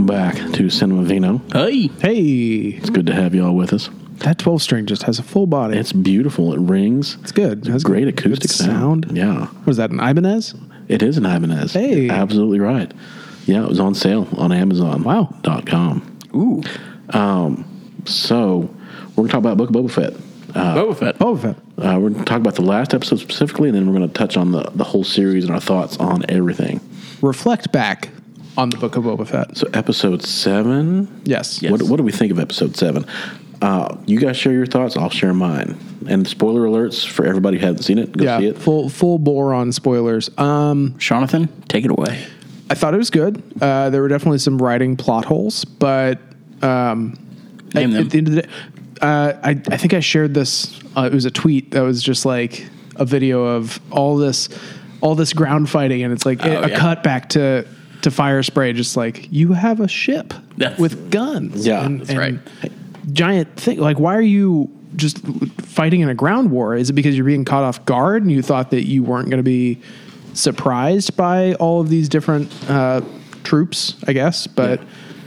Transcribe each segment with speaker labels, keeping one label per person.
Speaker 1: Welcome back to Cinema Vino.
Speaker 2: Hey.
Speaker 1: It's good to have you all with us.
Speaker 3: That 12 string just has a full body.
Speaker 1: It's beautiful. It rings.
Speaker 3: It's good. It has
Speaker 1: Great
Speaker 3: good
Speaker 1: acoustic sound. Yeah.
Speaker 3: What is that, an Ibanez?
Speaker 1: It is an Ibanez.
Speaker 3: Hey.
Speaker 1: You're absolutely right. Yeah, it was on sale on Amazon.com.
Speaker 3: Wow.
Speaker 2: Ooh.
Speaker 1: So, we're going to talk about Book of Boba Fett.
Speaker 2: Boba Fett.
Speaker 3: Boba Fett.
Speaker 1: We're going to talk about the last episode specifically, and then we're going to touch on the whole series and our thoughts on everything.
Speaker 3: Reflect back on the Book of Boba Fett.
Speaker 1: So, episode 7.
Speaker 3: Yes.
Speaker 2: Yes.
Speaker 1: What do we think of episode 7? You guys share your thoughts. I'll share mine. And spoiler alerts for everybody who hasn't seen it. Go see it.
Speaker 3: Full bore on spoilers.
Speaker 2: Jonathan, take it away.
Speaker 3: I thought it was good. There were definitely some writing plot holes, but
Speaker 2: Name them.
Speaker 3: at the end of the day, I think I shared this. It was a tweet that was just like a video of all this ground fighting, and it's like a cut back to Fire Spray, just like, you have a ship with guns.
Speaker 1: Yeah,
Speaker 3: and,
Speaker 2: that's right.
Speaker 3: Giant thing. Like, why are you just fighting in a ground war? Is it because you're being caught off guard and you thought that you weren't going to be surprised by all of these different troops, I guess? But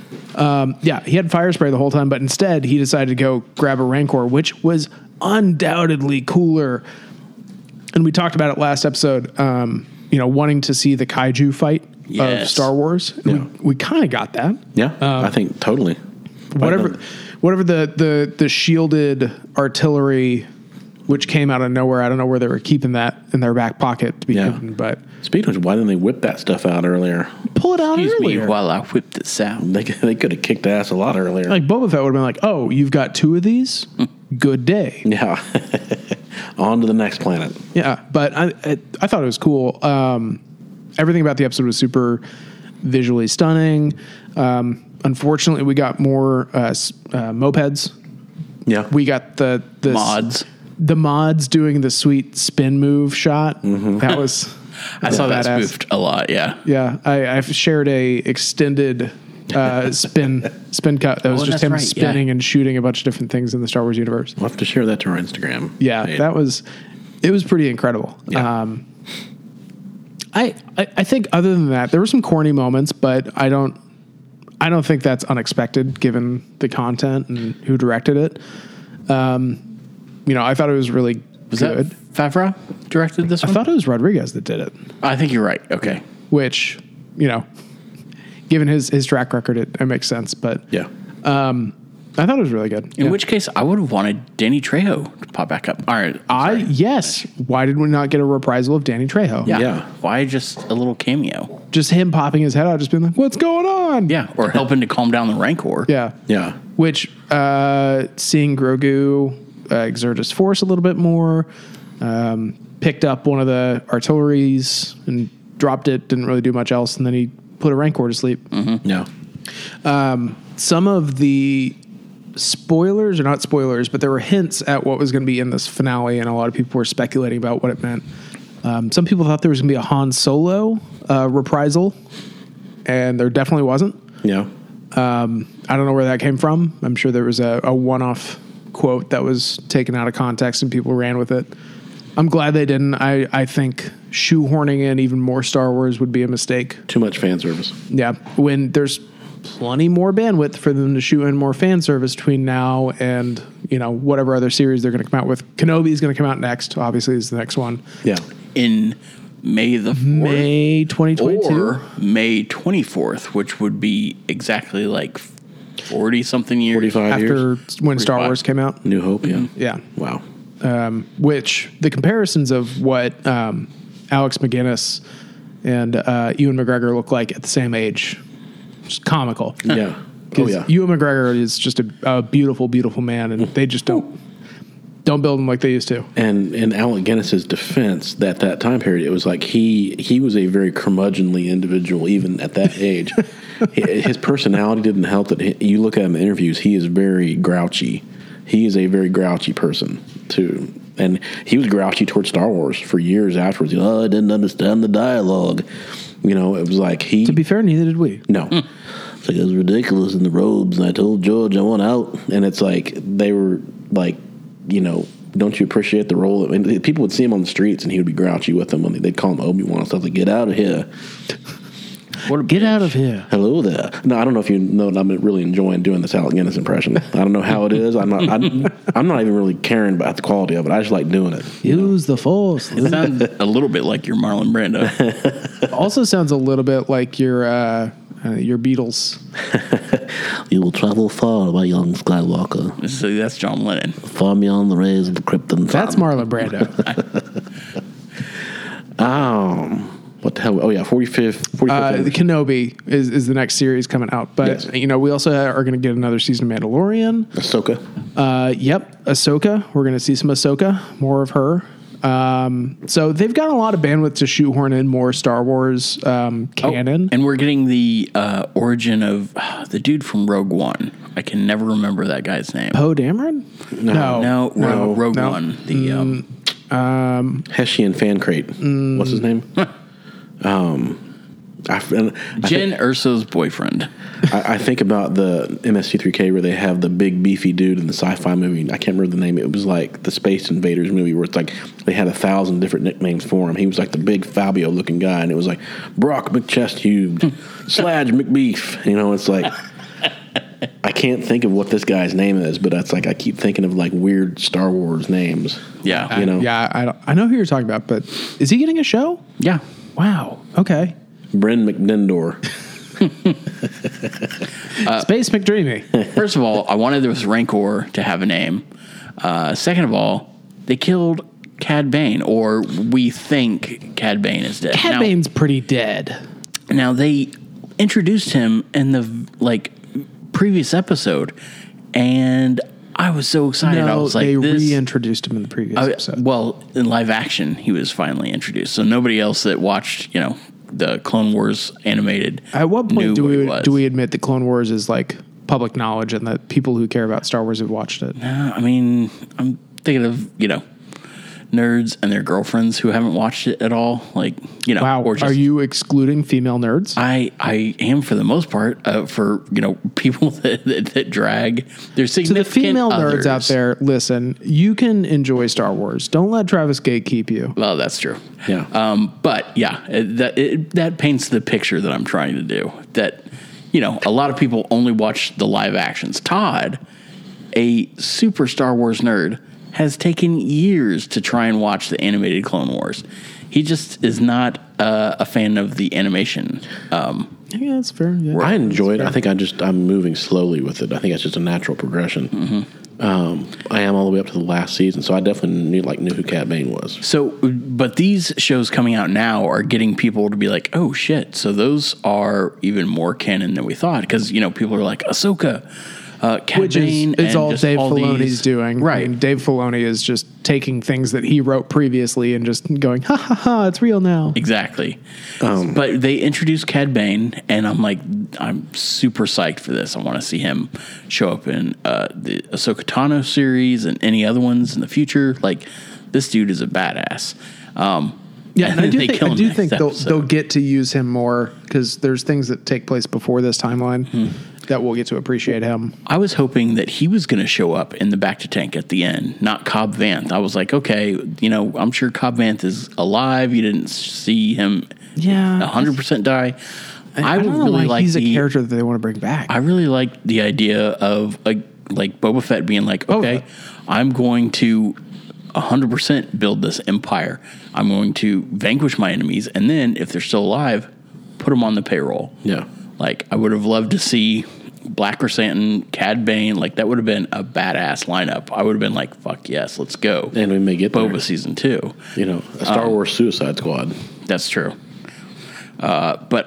Speaker 3: he had Fire Spray the whole time, but instead he decided to go grab a Rancor, which was undoubtedly cooler. And we talked about it last episode, wanting to see the kaiju fight of Star Wars.
Speaker 1: Yeah.
Speaker 3: We kind of got that.
Speaker 1: Yeah, I think totally.
Speaker 3: Whatever the shielded artillery, which came out of nowhere. I don't know where they were keeping that in their back pocket to be hidden, but
Speaker 1: Speaking of which, why didn't they whip that stuff out earlier?
Speaker 3: pull it out
Speaker 2: Excuse
Speaker 3: earlier.
Speaker 2: me while I whip this out.
Speaker 1: They could have kicked ass a lot earlier.
Speaker 3: Like Boba Fett would have been like, "Oh, you've got 2 of these? Good day."
Speaker 1: Yeah. On to the next planet.
Speaker 3: Yeah, but I thought it was cool. Everything about the episode was super visually stunning. Unfortunately, we got more mopeds.
Speaker 1: Yeah.
Speaker 3: We got the
Speaker 2: Mods.
Speaker 3: The mods doing the sweet spin move shot. That was
Speaker 2: I saw that
Speaker 3: badass.
Speaker 2: spoofed a lot, yeah.
Speaker 3: Yeah, I've shared a extended spin cut that was just
Speaker 2: that's
Speaker 3: him
Speaker 2: right,
Speaker 3: spinning and shooting a bunch of different things in the Star Wars universe.
Speaker 1: We'll have to share that to our Instagram.
Speaker 3: Yeah,
Speaker 1: page.
Speaker 3: it was pretty incredible.
Speaker 1: Yeah.
Speaker 3: I think other than that, there were some corny moments, but I don't think that's unexpected given the content and who directed it. I thought it was really
Speaker 2: Was
Speaker 3: good.
Speaker 2: that Favreau directed this
Speaker 3: I
Speaker 2: one?
Speaker 3: thought it was Rodriguez that did it,
Speaker 2: I think you're right. Okay.
Speaker 3: which, given his track record, it makes sense. But
Speaker 1: Yeah.
Speaker 3: I thought it was really good.
Speaker 2: In which case, I would have wanted Danny Trejo to pop back up. All right.
Speaker 3: Yes. Why did we not get a reprisal of Danny Trejo?
Speaker 1: Yeah.
Speaker 2: Why just a little cameo?
Speaker 3: Just him popping his head out, just being like, "What's going on?"
Speaker 2: Yeah. Or helping to calm down the Rancor.
Speaker 3: Yeah.
Speaker 1: Yeah.
Speaker 3: Which, seeing Grogu exert his force a little bit more, picked up one of the artilleries and dropped it, didn't really do much else, and then he put a Rancor to sleep.
Speaker 1: Yeah.
Speaker 3: Some of the spoilers, or not spoilers, but there were hints at what was going to be in this finale, and a lot of people were speculating about what it meant. Some people thought there was going to be a Han Solo reprisal, and there definitely wasn't.
Speaker 1: Yeah.
Speaker 3: I don't know where that came from. I'm sure there was a one-off quote that was taken out of context and people ran with it. I'm glad they didn't. I think shoehorning in even more Star Wars would be a mistake.
Speaker 1: Too much fan service.
Speaker 3: Yeah, when there's plenty more bandwidth for them to shoe in more fan service between now and whatever other series they're going to come out with. Kenobi is going to come out next. Obviously, is the next one.
Speaker 1: Yeah.
Speaker 2: In May the 4th.
Speaker 3: May 2022.
Speaker 2: Or May 24th, which would be exactly like 40-something years.
Speaker 1: 45 years.
Speaker 3: After when Star
Speaker 2: 45.
Speaker 3: Wars came out.
Speaker 1: New Hope. Yeah.
Speaker 3: Yeah.
Speaker 1: Wow.
Speaker 3: Which the comparisons of what Alex McGuinness and Ewan McGregor look like at the same age, just comical.
Speaker 1: Yeah. Oh,
Speaker 3: 'Cause
Speaker 1: yeah.
Speaker 3: Ewan McGregor is just a beautiful, beautiful man, and they just don't build him like they used to.
Speaker 1: And in Alec Guinness's defense, that time period, it was like he was a very curmudgeonly individual, even at that age. His personality didn't help. That you look at him in interviews, he is very grouchy. He is a very grouchy person too, and he was grouchy towards Star Wars for years afterwards. I didn't understand the dialogue. It was like he.
Speaker 3: To be fair, neither did we.
Speaker 1: No. It's like, it was ridiculous in the robes, and I told George I want out. And it's like, they were like, don't you appreciate the role? I mean, people would see him on the streets, and he would be grouchy with them when they'd call him Obi-Wan and stuff, like, get out of here.
Speaker 2: What a
Speaker 3: Get
Speaker 2: bitch.
Speaker 3: out of here.
Speaker 1: Hello there. No, I don't know if you know that I'm really enjoying doing this Alec Guinness impression. I don't know how it is. I'm not even really caring about the quality of it. I just like doing it.
Speaker 3: Use the force.
Speaker 2: It sounds a little bit like your Marlon Brando.
Speaker 3: Also sounds a little bit like your Beatles.
Speaker 1: You will travel far, my young Skywalker.
Speaker 2: So that's John Lennon.
Speaker 1: Far beyond the rays of the Krypton.
Speaker 3: That's Marlon Brando.
Speaker 1: What the hell? Oh yeah, 45th.
Speaker 3: The Kenobi is the next series coming out, but
Speaker 1: Yes.
Speaker 3: we also are going to get another season of Mandalorian.
Speaker 1: Ahsoka.
Speaker 3: Yep, Ahsoka. We're going to see some Ahsoka, more of her. So they've got a lot of bandwidth to shoehorn in more Star Wars canon.
Speaker 2: And we're getting the origin of the dude from Rogue One. I can never remember that guy's name.
Speaker 3: Poe Dameron?
Speaker 2: No, Rogue
Speaker 3: no.
Speaker 2: One. The
Speaker 1: Hessian fan crate. What's his name?
Speaker 2: Jen Erso's boyfriend.
Speaker 1: I think about the MST3K where they have the big beefy dude in the sci-fi movie. I can't remember the name. It was like the Space Invaders movie where it's like they had 1,000 different nicknames for him. He was like the big Fabio looking guy, and it was like Brock McChesthube, Sladge McBeef. It's like I can't think of what this guy's name is, but that's like I keep thinking of like weird Star Wars names.
Speaker 2: Yeah.
Speaker 3: Yeah, I know who you're talking about, but is he getting a show?
Speaker 2: Yeah.
Speaker 3: Wow. Okay.
Speaker 1: Bryn McDendor.
Speaker 3: Space McDreamy.
Speaker 2: First of all, I wanted this Rancor to have a name. Second of all, they killed Cad Bane, or we think Cad Bane is dead.
Speaker 3: Cad Bane's pretty dead.
Speaker 2: Now they introduced him in the previous episode, and I was so excited. I was like,
Speaker 3: they
Speaker 2: this.
Speaker 3: reintroduced him in the previous episode.
Speaker 2: Well, in live action, he was finally introduced, so nobody else that watched, the Clone Wars animated.
Speaker 3: At what
Speaker 2: knew
Speaker 3: point do
Speaker 2: who he
Speaker 3: we
Speaker 2: was.
Speaker 3: do we admit that Clone Wars is like public knowledge and that people who care about Star Wars have watched it?
Speaker 2: I mean, I'm thinking of nerds and their girlfriends who haven't watched it at all.
Speaker 3: Wow,
Speaker 2: or just,
Speaker 3: are you excluding female nerds?
Speaker 2: I am for the most part. For people that drag their
Speaker 3: To the
Speaker 2: significant
Speaker 3: female
Speaker 2: others.
Speaker 3: nerds out there, listen, you can enjoy Star Wars. Don't let Travis gatekeep you.
Speaker 2: Well, that's true.
Speaker 1: Yeah.
Speaker 2: But yeah, that paints the picture that I'm trying to do. That a lot of people only watch the live actions. Todd, a super Star Wars nerd, has taken years to try and watch the animated Clone Wars. He just is not a fan of the animation.
Speaker 3: Yeah, that's fair. Yeah.
Speaker 1: I enjoy it. I think I'm moving slowly with it. I think it's just a natural progression.
Speaker 2: Mm-hmm.
Speaker 1: I am all the way up to the last season, so I definitely knew who Cad Bane was.
Speaker 2: So, but these shows coming out now are getting people to be like, oh shit, so those are even more canon than we thought. Because, people are like, Ahsoka, Cad
Speaker 3: Which
Speaker 2: Bane.
Speaker 3: is
Speaker 2: and
Speaker 3: all
Speaker 2: just
Speaker 3: Dave
Speaker 2: all
Speaker 3: Filoni's
Speaker 2: these-
Speaker 3: doing.
Speaker 2: Right.
Speaker 3: I mean, Dave Filoni is just taking things that he wrote previously and just going, ha ha ha, it's real now.
Speaker 2: Exactly. But they introduced Cad Bane, and I'm like, I'm super psyched for this. I want to see him show up in the Ahsoka Tano series and any other ones in the future. Like, this dude is a badass.
Speaker 3: Yeah, and I do
Speaker 2: they
Speaker 3: think,
Speaker 2: kill
Speaker 3: I
Speaker 2: him
Speaker 3: do
Speaker 2: next
Speaker 3: think they'll
Speaker 2: episode.
Speaker 3: get to use him more because there's things that take place before this timeline that we'll get to appreciate him.
Speaker 2: I was hoping that he was going to show up in the Back to Tank at the end, not Cobb Vanth. I was like, okay, I'm sure Cobb Vanth is alive. You didn't see him 100% die.
Speaker 3: I
Speaker 2: would
Speaker 3: don't know
Speaker 2: really
Speaker 3: why
Speaker 2: like
Speaker 3: he's a character that they want to bring back.
Speaker 2: I really like the idea of like Boba Fett being like, okay, I'm going to 100% build this empire. I'm going to vanquish my enemies, and then if they're still alive, put them on the payroll.
Speaker 1: Yeah.
Speaker 2: Like, I would have loved to see Black Chrysanthemum, Cad Bane. Like, that would have been a badass lineup. I would have been like, fuck yes, let's go.
Speaker 1: And we may get
Speaker 2: Boba
Speaker 1: there.
Speaker 2: Season 2.
Speaker 1: A Star Wars Suicide Squad.
Speaker 2: That's true. But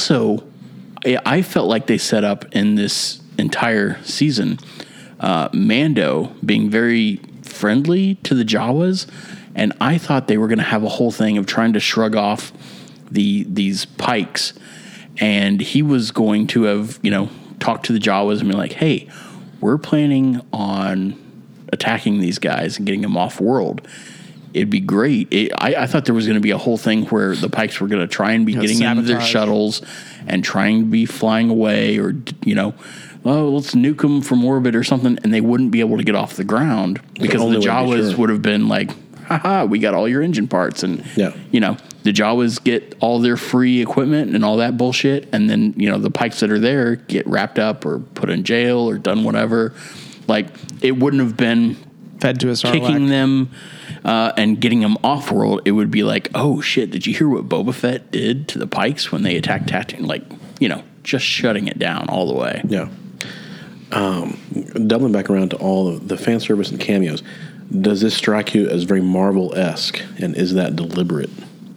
Speaker 2: I felt like they set up in this entire season Mando being very friendly to the Jawas, and I thought they were going to have a whole thing of trying to shrug off these Pikes, and he was going to have talked to the Jawas and be like, hey, we're planning on attacking these guys and getting them off world. It'd be great. I thought there was going to be a whole thing where the Pikes were going to try and be getting into their
Speaker 3: sabotage.
Speaker 2: shuttles and trying to be flying away, or let's nuke them from orbit or something, and they wouldn't be able to get off the ground because
Speaker 1: only
Speaker 2: the
Speaker 1: way to be
Speaker 2: Jawas
Speaker 1: sure.
Speaker 2: would have been like, haha, we got all your engine parts. And,
Speaker 1: Yeah.
Speaker 2: the Jawas get all their free equipment and all that bullshit. And then, the Pikes that are there get wrapped up or put in jail or done whatever. Like, it wouldn't have been
Speaker 3: Fed to a Sarlacc.
Speaker 2: kicking them and getting them off world. It would be like, oh shit, did you hear what Boba Fett did to the Pikes when they attacked Tatooine? Like, just shutting it down all the way.
Speaker 1: Yeah. Doubling back around to all of the fan service and cameos, does this strike you as very Marvel-esque, and is that deliberate?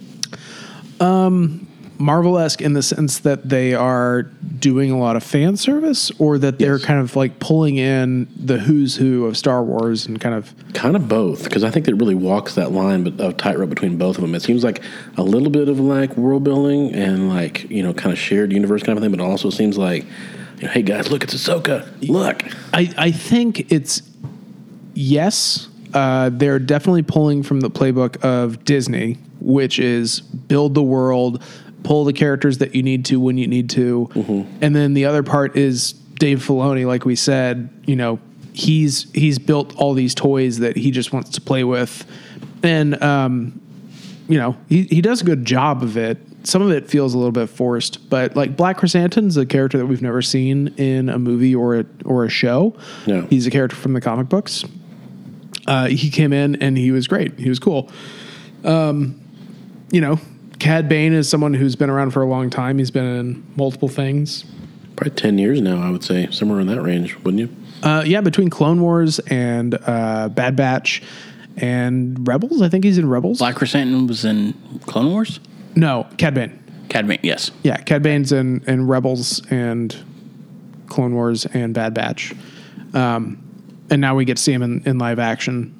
Speaker 3: Marvel-esque in the sense that they are doing a lot of fan service, or that they're
Speaker 1: Yes.
Speaker 3: kind of like pulling in the who's who of Star Wars and kind of...
Speaker 1: Kind of both, because I think it really walks that line of tightrope between both of them. It seems like a little bit of like world building and like, kind of shared universe kind of thing, but it also seems like, hey guys, look, it's Ahsoka. Look.
Speaker 3: I think it's... Yes, they're definitely pulling from the playbook of Disney, which is build the world, pull the characters that you need to when you need to. Mm-hmm. And then the other part is Dave Filoni, like we said, he's built all these toys that he just wants to play with. And, he does a good job of it. Some of it feels a little bit forced, but like Black Chrysanthemum's a character that we've never seen in a movie or a show.
Speaker 1: Yeah.
Speaker 3: He's a character from the comic books. He came in and he was great. He was cool. Cad Bane is someone who's been around for a long time. He's been in multiple things.
Speaker 1: Probably 10 years now, I would say. Somewhere in that range, wouldn't you?
Speaker 3: Between Clone Wars and Bad Batch and Rebels. I think he's in Rebels.
Speaker 2: Black Chrysanthemum was in Clone Wars?
Speaker 3: No, Cad Bane.
Speaker 2: Cad Bane, yes.
Speaker 3: Yeah, Cad Bane's in Rebels and Clone Wars and Bad Batch. And now we get to see him in live action.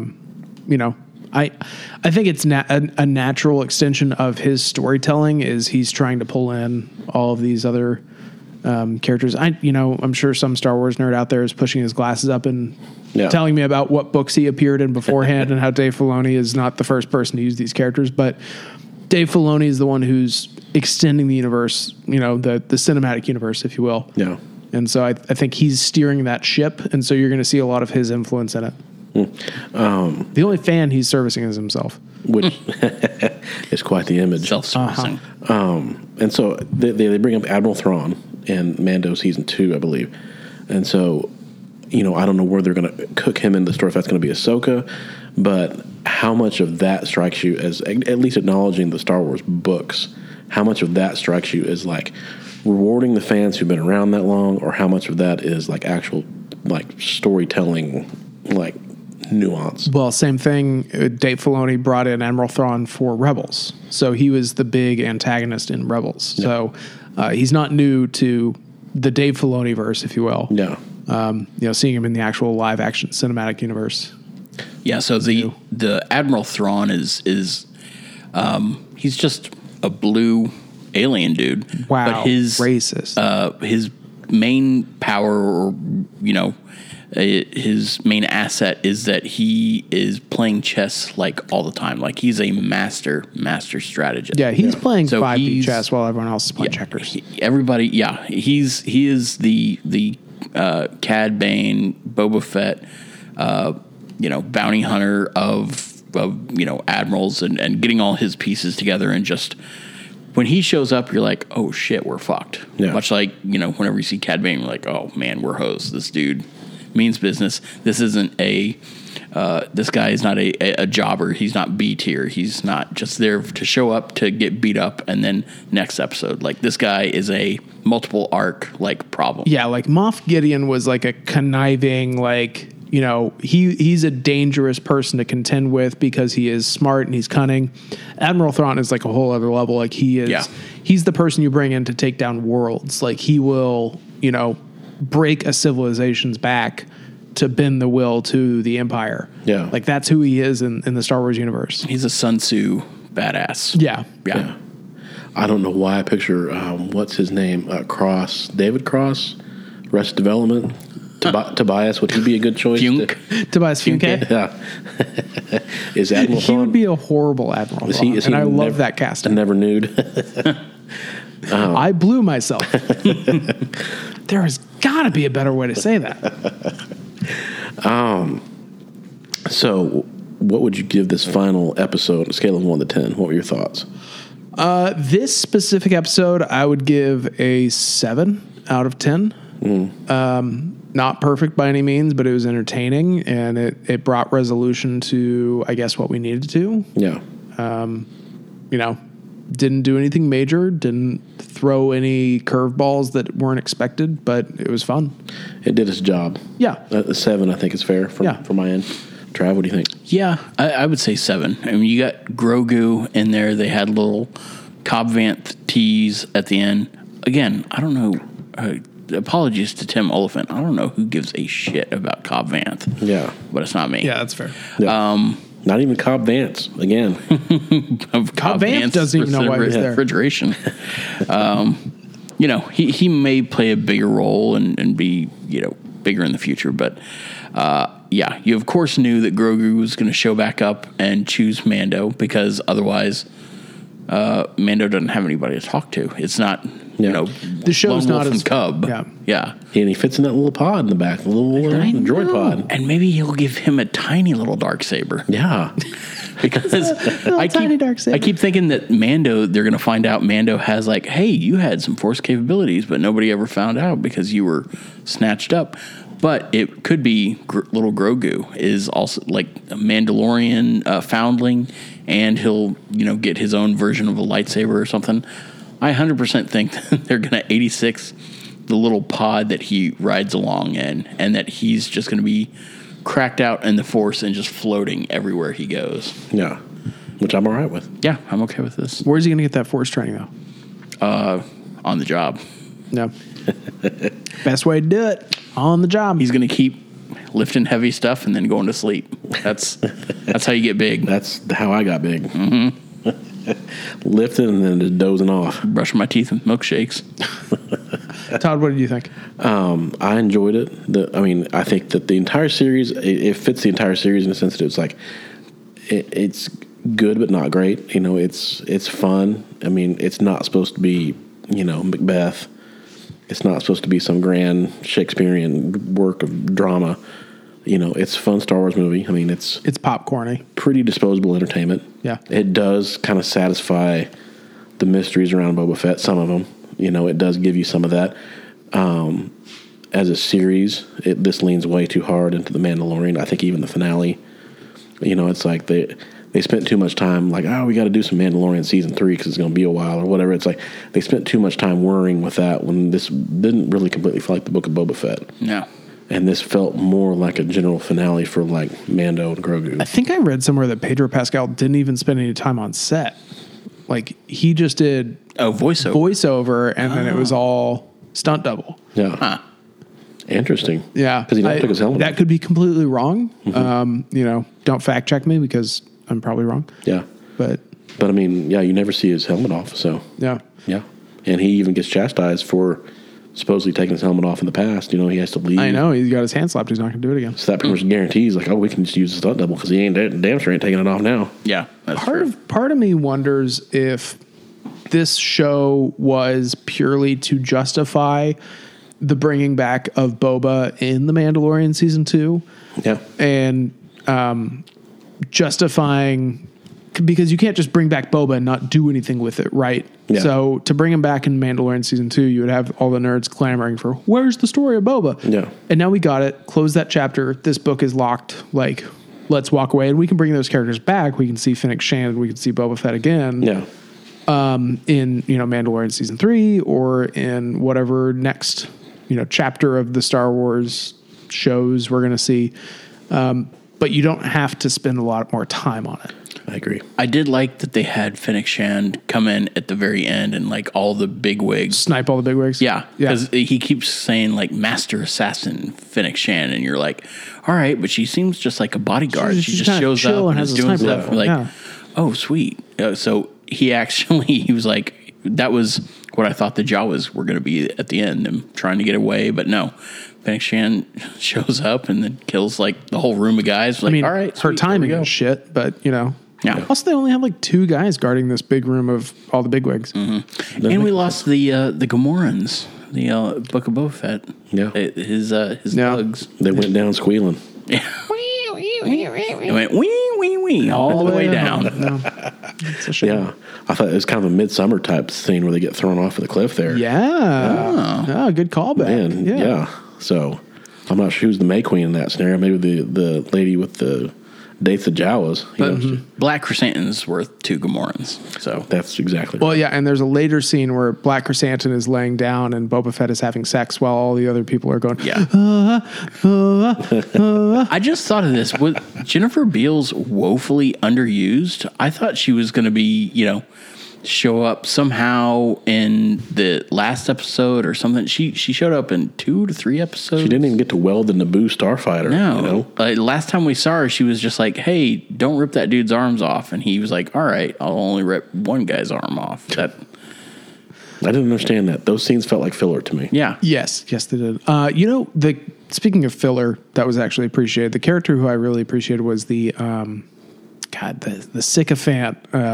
Speaker 3: I think it's a natural extension of his storytelling is he's trying to pull in all of these other characters. I'm sure some Star Wars nerd out there is pushing his glasses up and telling me about what books he appeared in beforehand and how Dave Filoni is not the first person to use these characters. But Dave Filoni is the one who's extending the universe, the cinematic universe, if you will.
Speaker 1: Yeah.
Speaker 3: And so I think he's steering that ship, and so you're going to see a lot of his influence in it. The only fan he's servicing is himself.
Speaker 1: Which is quite the image.
Speaker 2: Self-servicing.
Speaker 1: And so they bring up Admiral Thrawn in Mando Season 2, I believe. And so, I don't know where they're going to cook him in the story, if that's going to be Ahsoka, but how much of that strikes you as, at least acknowledging the Star Wars books, how much of that strikes you as like rewarding the fans who've been around that long, or how much of that is like actual like storytelling, like nuance?
Speaker 3: Well, same thing. Dave Filoni brought in Admiral Thrawn for Rebels, so he was the big antagonist in Rebels. Yeah. So he's not new to the Dave Filoni verse, if you will.
Speaker 1: Yeah.
Speaker 3: Seeing him in the actual live action cinematic universe.
Speaker 2: Yeah. So the Admiral Thrawn is he's just a blue alien dude.
Speaker 3: Wow.
Speaker 2: But his
Speaker 3: racist.
Speaker 2: His main power, or his main asset is that he is playing chess like all the time. Like he's a master strategist.
Speaker 3: Yeah, he's playing
Speaker 2: so
Speaker 3: 5D chess while everyone else is playing checkers.
Speaker 2: He is the Cad Bane, Boba Fett, bounty hunter of admirals and getting all his pieces together, and just when he shows up, you're like, oh shit, we're fucked.
Speaker 1: Yeah.
Speaker 2: Much like, whenever you see Cad Bane, you're like, oh man, we're hosed. This dude means business. This isn't this guy is not a jobber. He's not B tier. He's not just there to show up to get beat up and then next episode. Like, this guy is a multiple arc like problem.
Speaker 3: Yeah, like Moff Gideon was like a conniving, like, he's a dangerous person to contend with because he is smart and he's cunning. Admiral Thrawn is like a whole other level. Like he's the person you bring in to take down worlds. Like he will, break a civilization's back to bend the will to the Empire.
Speaker 1: Yeah.
Speaker 3: Like that's who he is in the Star Wars universe.
Speaker 2: He's a Sun Tzu badass.
Speaker 3: Yeah.
Speaker 1: I don't know why I picture, what's his name? David Cross, Arrested Development. Tobias, would he be a good choice?
Speaker 3: Tobias Funke?
Speaker 1: Yeah. Is Admiral
Speaker 3: He would be a horrible Admiral. Is he I love that casting.
Speaker 1: Never nude.
Speaker 3: I blew myself. There has got to be a better way to say that.
Speaker 1: So what would you give this final episode on a scale of 1 to 10? What were your thoughts?
Speaker 3: This specific episode, I would give a 7 out of 10. Not perfect by any means, but it was entertaining, and it brought resolution to, I guess, what we needed to.
Speaker 1: Yeah.
Speaker 3: Didn't do anything major, didn't throw any curveballs that weren't expected, but it was fun.
Speaker 1: It did its job.
Speaker 3: Yeah.
Speaker 1: A 7, I think, is fair from my end. Trav, what do you think?
Speaker 2: Yeah, I would say 7. I mean, you got Grogu in there. They had little Cobb Vanth tease at the end. Again, I don't know. Apologies to Tim Oliphant. I don't know who gives a shit about Cobb Vanth.
Speaker 1: Yeah.
Speaker 2: But it's not me.
Speaker 3: Yeah, that's fair.
Speaker 1: Yeah. Not even Cobb Vanth, again.
Speaker 3: Cobb Vanth doesn't even know why he's there.
Speaker 2: Refrigeration. He may play a bigger role and be, bigger in the future. But, you of course knew that Grogu was going to show back up and choose Mando because otherwise Mando doesn't have anybody to talk to. It's not,
Speaker 3: the show's
Speaker 2: Lone
Speaker 3: not
Speaker 2: Wolf
Speaker 3: as
Speaker 2: and Cub.
Speaker 3: Yeah.
Speaker 1: And he fits in that little pod in the back, the little droid pod.
Speaker 2: And maybe he'll give him a tiny little darksaber.
Speaker 1: Yeah.
Speaker 2: Because
Speaker 3: tiny darksaber.
Speaker 2: I keep thinking that Mando, they're going to find out Mando has like, hey, you had some Force capabilities, but nobody ever found out because you were snatched up. But it could be little Grogu is also like a Mandalorian foundling, and he'll get his own version of a lightsaber or something. I 100% think that they're going to 86 the little pod that he rides along in, and that he's just going to be cracked out in the Force and just floating everywhere he goes.
Speaker 1: Yeah. Which I'm all right with.
Speaker 2: Yeah, I'm okay with this.
Speaker 3: Where's he going to get that Force training, though?
Speaker 2: On the job.
Speaker 3: No. Best way to do it. On the job.
Speaker 2: He's going to keep lifting heavy stuff and then going to sleep. That's how you get big.
Speaker 1: That's how I got big. Mm-hmm. Lifting and then just dozing off.
Speaker 2: Brushing my teeth with milkshakes.
Speaker 3: Todd, what did you think?
Speaker 1: I enjoyed it. I think that the entire series, it fits the entire series in the sense that it's like, it's good but not great. It's fun. I mean, it's not supposed to be, Macbeth. It's not supposed to be some grand Shakespearean work of drama. It's a fun Star Wars movie. I mean, it's
Speaker 3: popcorny. Pretty
Speaker 1: disposable entertainment.
Speaker 3: Yeah.
Speaker 1: It does kind of satisfy the mysteries around Boba Fett, some of them. It does give you some of that. As a series, this leans way too hard into The Mandalorian. I think even the finale, it's like they spent too much time like, we got to do some Mandalorian season 3 because it's going to be a while or whatever. It's like they spent too much time worrying with that when this didn't really completely feel like the Book of Boba Fett.
Speaker 2: No.
Speaker 1: And this felt more like a general finale for like Mando and Grogu.
Speaker 3: I think I read somewhere that Pedro Pascal didn't even spend any time on set. Like he just did voiceover, and then it was all stunt double.
Speaker 1: Yeah.
Speaker 2: Huh.
Speaker 1: Interesting.
Speaker 3: Yeah.
Speaker 1: Because he never took his helmet
Speaker 3: That
Speaker 1: off.
Speaker 3: could be completely wrong. Mm-hmm. Don't fact check me because I'm probably wrong.
Speaker 1: Yeah.
Speaker 3: But
Speaker 1: I mean, you never see his helmet off. So
Speaker 3: yeah.
Speaker 1: And he even gets chastised for supposedly taking his helmet off in the past. He has to leave.
Speaker 3: I know. He's got his hand slapped. He's not going to do it again.
Speaker 1: So that pretty much guarantees like, we can just use the stunt double because he ain't damn sure ain't taking it off now.
Speaker 2: Yeah. That's true.
Speaker 3: Part of me wonders if this show was purely to justify the bringing back of Boba in The Mandalorian season 2.
Speaker 1: Yeah.
Speaker 3: And justifying, because you can't just bring back Boba and not do anything with it, right?
Speaker 1: Yeah.
Speaker 3: So to bring him back in Mandalorian season 2, you would have all the nerds clamoring for, where's the story of Boba?
Speaker 1: Yeah.
Speaker 3: And now we got it. Close that chapter. This book is locked. Like, let's walk away. And we can bring those characters back. We can see Fennec Shand. We can see Boba Fett again.
Speaker 1: Yeah.
Speaker 3: In Mandalorian season 3 or in whatever next chapter of the Star Wars shows we're going to see, but you don't have to spend a lot more time on it.
Speaker 1: I agree.
Speaker 2: I did like that they had Fennec Shand come in at the very end and like all the big wigs
Speaker 3: snipe all the big wigs.
Speaker 2: Yeah, because he keeps saying like Master Assassin Fennec Shand, and you're like, all right, but she seems just like a bodyguard. She just shows up and is doing stuff. Like, oh, sweet. So he was like, that was what I thought the Jawas were going to be at the end, them trying to get away, but no. Fennec Shand shows up and then kills like the whole room of guys. Like, all right,
Speaker 3: her timing is shit, but
Speaker 2: Yeah.
Speaker 3: Also, they only have like 2 guys guarding this big room of all the bigwigs.
Speaker 2: Mm-hmm. And we lost the Gamorreans, the Book of Boba Fett.
Speaker 1: Yeah.
Speaker 2: His thugs.
Speaker 1: They went down squealing.
Speaker 2: It went wee, wee, all the way down.
Speaker 3: No. It's a shame.
Speaker 1: Yeah, I thought it was kind of a midsummer type scene where they get thrown off of the cliff there.
Speaker 3: Yeah. Oh, good callback.
Speaker 1: Man, yeah. So I'm not sure who's the May Queen in that scenario. Maybe the lady with the dates of Jawas.
Speaker 2: But Black Chrysanthemum's worth 2 Gamorreans. So
Speaker 1: That's exactly
Speaker 3: Well,
Speaker 1: right.
Speaker 3: yeah, and there's a later scene where Black Chrysanthemum is laying down and Boba Fett is having sex while all the other people are going,
Speaker 2: yeah. I just thought of this. Was Jennifer Beals woefully underused? I thought she was going to be, show up somehow in the last episode or something. She showed up in 2 to 3 episodes.
Speaker 1: She didn't even get to weld the Naboo starfighter.
Speaker 2: No.
Speaker 1: You know?
Speaker 2: Last time we saw her, she was just like, hey, don't rip that dude's arms off. And he was like, all right, I'll only rip one guy's arm off. That,
Speaker 1: I didn't understand that. Those scenes felt like filler to me.
Speaker 2: yeah.
Speaker 3: yes, they did. Speaking of filler, that was actually appreciated. The character who I really appreciated was the sycophant,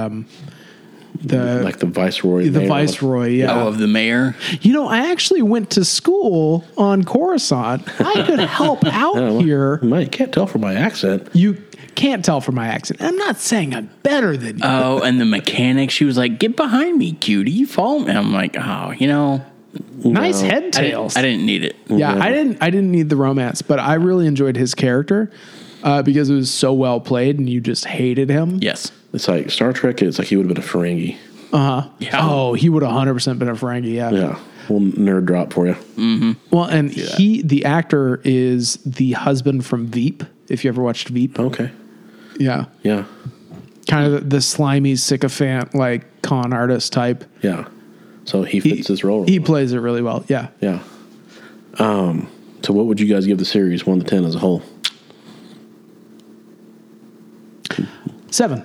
Speaker 1: Like the Viceroy.
Speaker 3: the Viceroy. Yeah.
Speaker 2: Oh, of the mayor.
Speaker 3: I actually went to school on Coruscant. I could help out here.
Speaker 1: Man, you can't tell from my accent.
Speaker 3: You can't tell from my accent. I'm not saying I'm better than you.
Speaker 2: Oh, and the mechanic, she was like, get behind me, cutie. You follow me. I'm like,
Speaker 3: Nice head
Speaker 2: I
Speaker 3: tails.
Speaker 2: didn't need it.
Speaker 3: Yeah, I didn't need the romance, but I really enjoyed his character because it was so well played, and you just hated him.
Speaker 2: Yes.
Speaker 1: It's like Star Trek. It's like he would have been a Ferengi.
Speaker 2: Yeah.
Speaker 3: Oh, he would have 100% been a Ferengi. Yeah.
Speaker 1: Yeah, little nerd drop for you.
Speaker 3: Well, and the actor is the husband from Veep. If you ever watched Veep,
Speaker 1: Okay.
Speaker 3: yeah,
Speaker 1: Yeah.
Speaker 3: kind of the slimy sycophant, like con artist type.
Speaker 1: Yeah. So he fits his role.
Speaker 3: He plays it really well. Yeah.
Speaker 1: Yeah. So what would you guys give the series 1 to 10 as a whole?
Speaker 3: 7.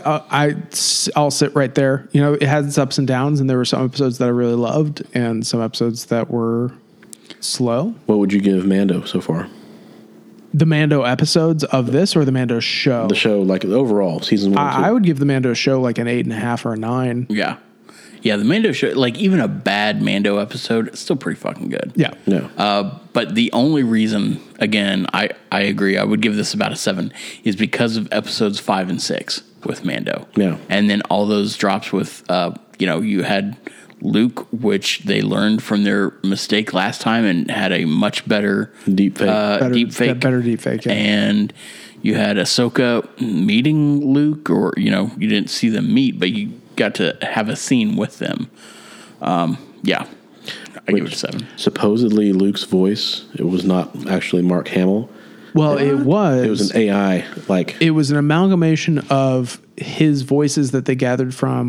Speaker 3: I'll sit right there. It had its ups and downs, and there were some episodes that I really loved, and some episodes that were slow.
Speaker 1: What would you give Mando so far?
Speaker 3: The Mando episodes of this, or the Mando show?
Speaker 1: The show, like overall, season 1 and 2.
Speaker 3: I would give the Mando show like an 8.5 or a 9.
Speaker 2: Yeah. Yeah, the Mando show, like even a bad Mando episode, it's still pretty fucking good.
Speaker 3: Yeah.
Speaker 1: Yeah.
Speaker 2: But the only reason, again, I agree, I would give this about a 7, is because of episodes 5 and 6 with Mando.
Speaker 1: Yeah.
Speaker 2: And then all those drops with, you had Luke, which they learned from their mistake last time and had a much better
Speaker 1: Deep fake.
Speaker 2: deep fake.
Speaker 3: Better deep fake. Yeah.
Speaker 2: And you had Ahsoka meeting Luke, or, you didn't see them meet, but you got to have a scene with them. Yeah. I give it a 7.
Speaker 1: Supposedly Luke's voice, it was not actually Mark Hamill.
Speaker 3: Well, it was.
Speaker 1: It was an AI. Like,
Speaker 3: It was an amalgamation of his voices that they gathered from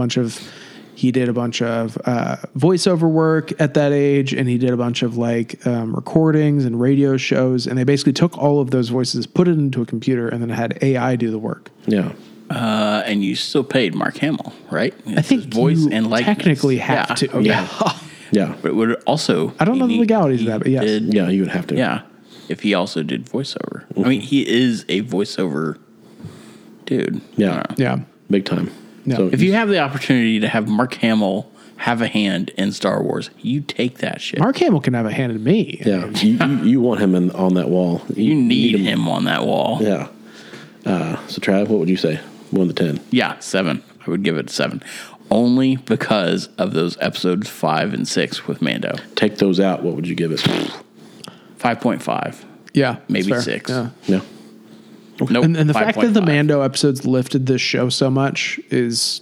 Speaker 3: he did a bunch of voiceover work at that age, and he did a bunch of recordings and radio shows, and they basically took all of those voices, put it into a computer, and then had AI do the work.
Speaker 1: yeah.
Speaker 2: And you still paid Mark Hamill, right?
Speaker 3: I think you technically have to.
Speaker 2: Yeah.
Speaker 1: Yeah.
Speaker 2: But it would also...
Speaker 3: I don't know the legalities of that, but yes.
Speaker 1: Yeah, you would have to.
Speaker 2: Yeah. If he also did voiceover. I mean, he is a voiceover dude.
Speaker 1: Yeah.
Speaker 3: Yeah.
Speaker 1: Big time.
Speaker 3: Yeah.
Speaker 1: So
Speaker 2: If you have the opportunity to have Mark Hamill have a hand in Star Wars, you take that shit.
Speaker 3: Mark Hamill can have a hand in me.
Speaker 1: yeah, you want him on that wall.
Speaker 2: You need him on that wall.
Speaker 1: Yeah. So Trav, what would you say? 1 to 10.
Speaker 2: Yeah, 7. I would give it a 7. Only because of those episodes 5 and 6 with Mando.
Speaker 1: Take those out. What would you give it?
Speaker 2: 5.5.
Speaker 3: Yeah.
Speaker 2: Maybe
Speaker 3: that's fair.
Speaker 2: 6.
Speaker 3: Yeah.
Speaker 1: Yeah.
Speaker 2: Nope.
Speaker 3: And the fact that the
Speaker 2: 5.5.
Speaker 3: Mando episodes lifted this show so much is,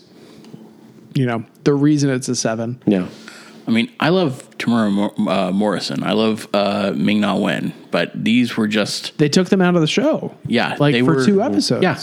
Speaker 3: the reason it's a 7.
Speaker 1: Yeah.
Speaker 2: I mean, I love Tamura Morrison. I love Ming-Na Wen. But these were just...
Speaker 3: They took them out of the show.
Speaker 2: Yeah.
Speaker 3: Like
Speaker 2: they
Speaker 3: for
Speaker 2: were,
Speaker 3: 2 episodes.
Speaker 2: Yeah.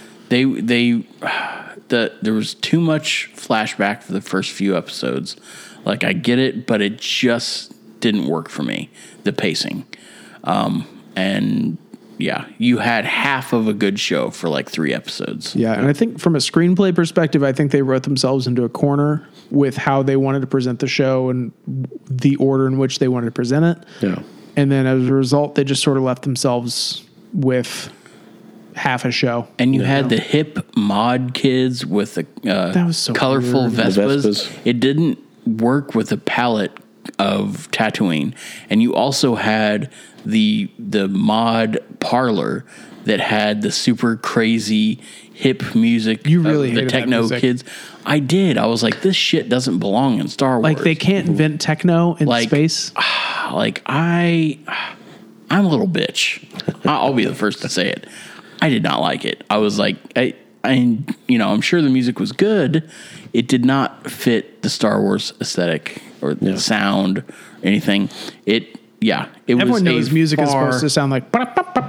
Speaker 2: There was too much flashback for the first few episodes. Like, I get it, but it just didn't work for me, the pacing. And yeah, you had half of a good show for like 3 episodes.
Speaker 3: Yeah, and I think from a screenplay perspective, I think they wrote themselves into a corner with how they wanted to present the show and the order in which they wanted to present it.
Speaker 1: Yeah.
Speaker 3: And then as a result, they just sort of left themselves with half a show.
Speaker 2: And you had the hip mod kids with the
Speaker 3: That was so
Speaker 2: colorful
Speaker 3: weird.
Speaker 2: Vespas.
Speaker 1: The Vespas.
Speaker 2: It didn't work with the palette of Tatooine, and you also had the mod parlor that had the super crazy hip music.
Speaker 3: You really
Speaker 2: of the
Speaker 3: hated that
Speaker 2: techno
Speaker 3: music.
Speaker 2: kids. I did. I was like, this shit doesn't belong in Star Wars.
Speaker 3: Like they can't invent techno in
Speaker 2: Like,
Speaker 3: space.
Speaker 2: Like I'm a little bitch. I'll be the first to say it. I did not like it. I was like, I'm sure the music was good. It did not fit the Star Wars aesthetic or the sound or anything. It was.
Speaker 3: Everyone knows music is supposed to sound like.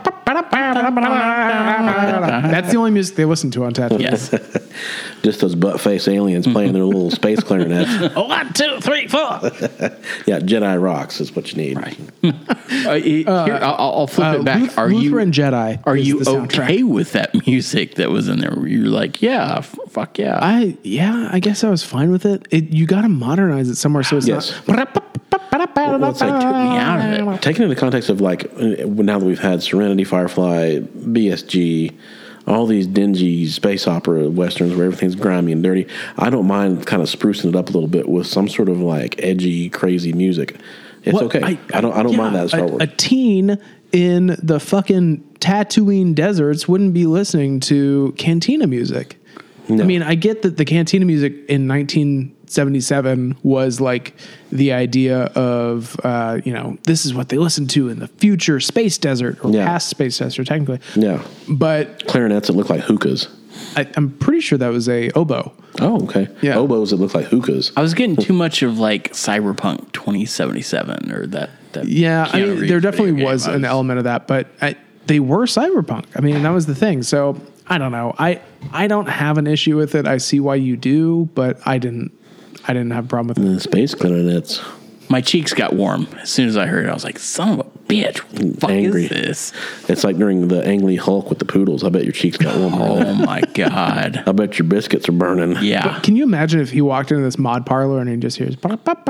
Speaker 3: That's the only music they listen to on Tatooine.
Speaker 2: Yes.
Speaker 1: Just those butt-faced aliens playing their little space clarinets.
Speaker 3: 1, 2, 3, 4.
Speaker 1: Yeah, Jedi rocks is what you need.
Speaker 2: Right. Here, I'll flip it back.
Speaker 3: Lutheran Jedi.
Speaker 2: Are
Speaker 3: is
Speaker 2: you
Speaker 3: the soundtrack.
Speaker 2: okay with that music that was in there? You're like, yeah, fuck yeah.
Speaker 3: I guess I was fine with it. You got to modernize it somewhere so it's
Speaker 1: Yes.
Speaker 3: not.
Speaker 1: Well, it's like,
Speaker 2: took me out of it.
Speaker 1: Taken in the context of like now that we've had Serenity, Firefly, BSG, all these dingy space opera westerns where everything's grimy and dirty, I don't mind kind of sprucing it up a little bit with some sort of like edgy, crazy music. It's
Speaker 3: Well,
Speaker 1: okay. I don't mind that in Star Wars.
Speaker 3: A teen in the fucking Tatooine deserts wouldn't be listening to Cantina music.
Speaker 1: No.
Speaker 3: I mean, I get that the Cantina music in 1977 was like the idea of, this is what they listen to in the future space desert or past space desert, technically.
Speaker 1: Yeah.
Speaker 3: But
Speaker 1: Clarinets that look like hookahs.
Speaker 3: I'm pretty sure that was a oboe.
Speaker 1: Oh, okay.
Speaker 3: Yeah.
Speaker 1: Oboes that look like hookahs.
Speaker 2: I was getting too much of like Cyberpunk 2077 or that
Speaker 3: Yeah, I
Speaker 2: Keanu
Speaker 3: mean,
Speaker 2: Reeves
Speaker 3: there definitely
Speaker 2: video game.
Speaker 3: was an element of that, but they were cyberpunk. I mean, that was the thing. So I don't know. I don't have an issue with it. I see why you do, but I didn't have a problem with it.
Speaker 1: The space clarinets.
Speaker 2: My cheeks got warm as soon as I heard it. I was like, son of a bitch, what the fuck
Speaker 1: Angry.
Speaker 2: is this?
Speaker 1: It's like during the Ang Lee Hulk with the poodles. I bet your cheeks got warm.
Speaker 2: Oh my God.
Speaker 1: I bet your biscuits are burning.
Speaker 2: Yeah.
Speaker 3: Can you imagine if he walked into this mod parlor and he just hears,
Speaker 2: Yeah. Well,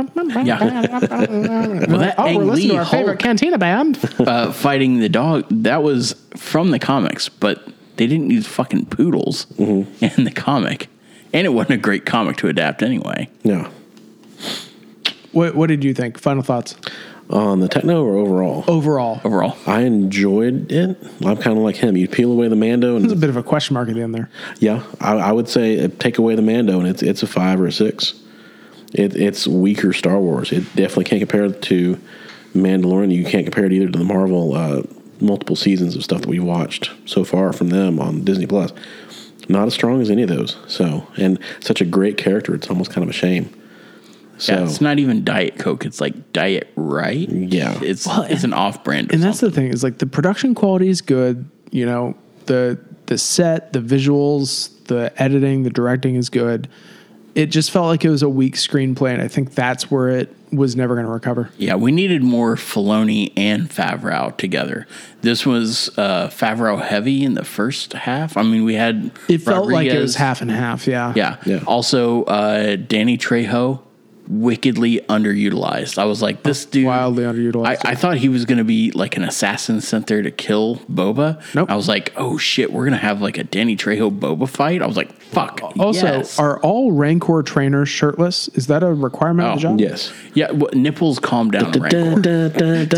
Speaker 2: that
Speaker 3: we're
Speaker 2: Ang
Speaker 3: listening
Speaker 2: Lee
Speaker 3: to our favorite
Speaker 2: Hulk
Speaker 3: Cantina band.
Speaker 2: fighting the dog, that was from the comics, but they didn't use fucking poodles in the comic. And it wasn't a great comic to adapt anyway.
Speaker 1: Yeah.
Speaker 3: What did you think? Final thoughts?
Speaker 1: On the techno or overall?
Speaker 3: Overall.
Speaker 1: I enjoyed it. I'm kind of like him. You peel away the Mando,
Speaker 3: There's a
Speaker 1: and
Speaker 3: bit of a question mark at the end there.
Speaker 1: yeah, I would say take away the Mando, and it's a 5 or a 6. It's weaker Star Wars. It definitely can't compare it to Mandalorian. You can't compare it either to the Marvel multiple seasons of stuff that we've watched so far from them on Disney Plus. Not as strong as any of those. So, and such a great character. It's almost kind of a shame. So
Speaker 2: Yeah, it's not even Diet Coke. It's like Diet Right.
Speaker 1: Yeah.
Speaker 2: It's an off-brand.
Speaker 3: And that's the thing is like the production quality is good. You know, the set, the visuals, the editing, the directing is good. It just felt like it was a weak screenplay, and I think that's where it was never going to recover.
Speaker 2: Yeah, we needed more Filoni and Favreau together. This was Favreau heavy in the first half. I mean, we had
Speaker 3: It felt like it
Speaker 2: Rodriguez.
Speaker 3: was half and half. Yeah.
Speaker 2: Yeah. Also, Danny Trejo, wickedly underutilized. I was like, this dude
Speaker 3: Wildly underutilized.
Speaker 2: I thought he was going to be like an assassin sent there to kill Boba.
Speaker 3: Nope.
Speaker 2: I was like, oh shit, we're going to have like a Danny Trejo Boba fight. I was like, fuck.
Speaker 3: Also,
Speaker 2: yes.
Speaker 3: are all Rancor trainers shirtless? Is that a requirement of the job?
Speaker 1: yes.
Speaker 2: Yeah, nipples calm down, Rancor.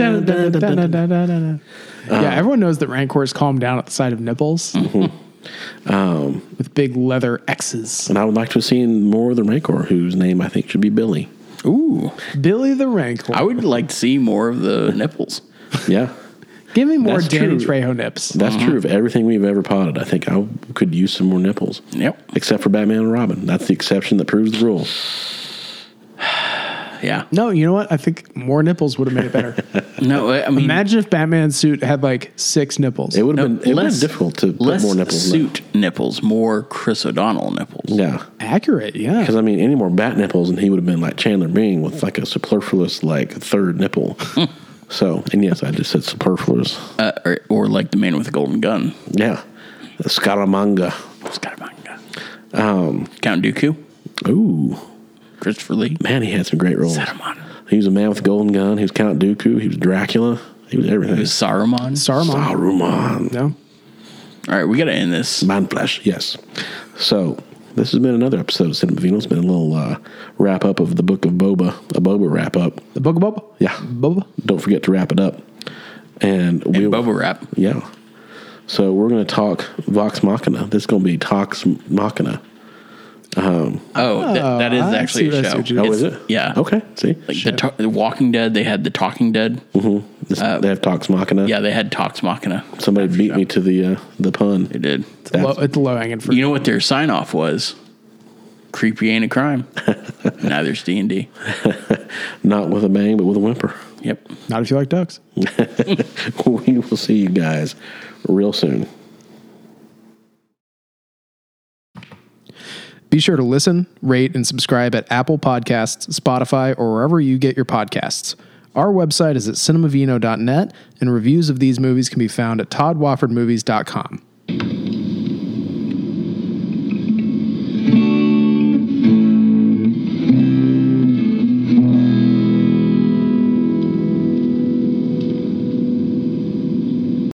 Speaker 3: Yeah, everyone knows that Rancors calm down at the sight of nipples. With big leather X's.
Speaker 1: And I would like to have seen more of the Rancor, whose name I think should be Billy.
Speaker 2: Ooh.
Speaker 3: Billy the Rancor.
Speaker 2: I would like to see more of the nipples.
Speaker 1: Yeah.
Speaker 3: Give me more
Speaker 1: That's
Speaker 3: Danny
Speaker 1: true.
Speaker 3: Trejo nips.
Speaker 1: That's true of everything we've ever potted. I think I could use some more nipples.
Speaker 2: Yep.
Speaker 1: Except for Batman and Robin. That's the exception that proves the rule.
Speaker 2: Yeah.
Speaker 3: No, you know what? I think more nipples would have made it better.
Speaker 2: No, I mean,
Speaker 3: Imagine if Batman's suit had like 6 nipples.
Speaker 1: It would have been difficult to put
Speaker 2: less
Speaker 1: more nipples in there.
Speaker 2: suit nipples, more Chris O'Donnell nipples.
Speaker 1: Yeah.
Speaker 3: Accurate, yeah.
Speaker 1: Because, I mean, any more bat nipples, and he would have been like Chandler Bing with like a superfluous, like, third nipple. So, and yes, I just said superfluous.
Speaker 2: Or like the man with the golden gun.
Speaker 1: Yeah. Scaramanga.
Speaker 2: Count Dooku,
Speaker 1: Ooh.
Speaker 2: Christopher Lee.
Speaker 1: Man, he had some great roles.
Speaker 2: Saruman.
Speaker 1: He was a man with a golden gun. He was Count Dooku. He was Dracula. He was everything.
Speaker 2: It was Saruman.
Speaker 1: Saruman.
Speaker 3: No?
Speaker 2: All right, we got to end this.
Speaker 1: Man flesh, yes. So, This has been another episode of Cinema Vino. It's been a little wrap up of the Book of Boba, a Boba wrap up.
Speaker 3: The Book of Boba?
Speaker 1: Yeah.
Speaker 3: Boba?
Speaker 1: Don't forget to wrap it up. And
Speaker 2: Boba wrap.
Speaker 1: Yeah. So we're going to talk Vox Machina. This is going to be Tox Machina.
Speaker 2: That is actually a show.
Speaker 1: Oh, is it?
Speaker 2: Yeah.
Speaker 1: Okay. See?
Speaker 2: Like the Walking Dead, they had the Talking Dead.
Speaker 1: They have Tox Machina.
Speaker 2: Yeah, they had Tox Machina.
Speaker 1: Somebody beat me to the pun.
Speaker 2: They did.
Speaker 3: It's low hanging fruit.
Speaker 2: You know what their sign off was? Creepy ain't a crime. Neither's D&D.
Speaker 1: Not with a bang, but with a whimper.
Speaker 2: Yep.
Speaker 3: Not if you like ducks.
Speaker 1: We will see you guys real soon.
Speaker 3: Be sure to listen, rate, and subscribe at Apple Podcasts, Spotify, or wherever you get your podcasts. Our website is at cinemavino.net, and reviews of these movies can be found at toddwoffordmovies.com.